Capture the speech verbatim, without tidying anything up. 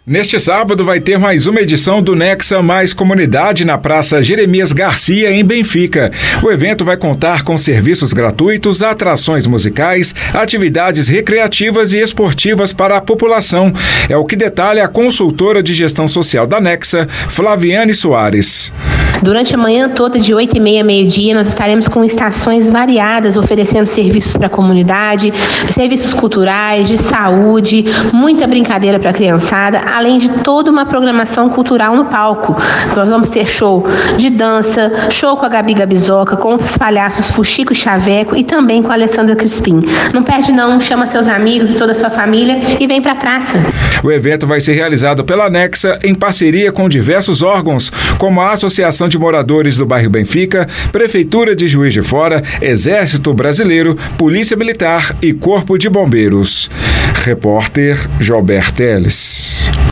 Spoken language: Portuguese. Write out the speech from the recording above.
Neste sábado vai ter mais uma edição do Nexa Mais Comunidade na Praça Jeremias Garcia, em Benfica. O evento vai contar com serviços gratuitos, atrações musicais, atividades recreativas e esportivas para a população. É o que detalha a consultora de gestão social da Nexa, Flaviane Soares. Durante a manhã toda, de oito e meia a meio-dia, nós estaremos com estações variadas, oferecendo serviços para a comunidade, serviços culturais, de saúde, muita brincadeira para a criançada, além de toda uma programação cultural no palco. Nós vamos ter show de dança, show com a Gabi Gabizoca, com os palhaços Fuxico e Chaveco e também com a Alessandra Crispim. Não perde não, chama seus amigos e toda a sua família e vem para a praça. O evento vai ser realizado pela Nexa em parceria com diversos órgãos, como a Associação de Moradores do Bairro Benfica, Prefeitura de Juiz de Fora, Exército Brasileiro, Polícia Militar e Corpo de Bombeiros. Repórter Jober Teles.